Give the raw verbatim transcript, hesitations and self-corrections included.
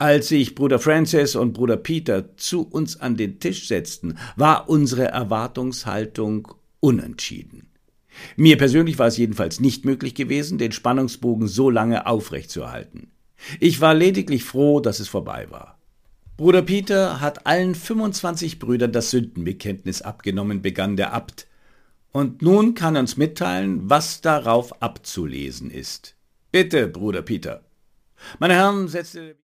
Als sich Bruder Francis und Bruder Peter zu uns an den Tisch setzten, war unsere Erwartungshaltung unentschieden. Mir persönlich war es jedenfalls nicht möglich gewesen, den Spannungsbogen so lange aufrechtzuerhalten. Ich war lediglich froh, dass es vorbei war. Bruder Peter hat allen fünfundzwanzig Brüdern das Sündenbekenntnis abgenommen, begann der Abt, und nun kann er uns mitteilen, was darauf abzulesen ist. Bitte, Bruder Peter. Meine Herren, setzte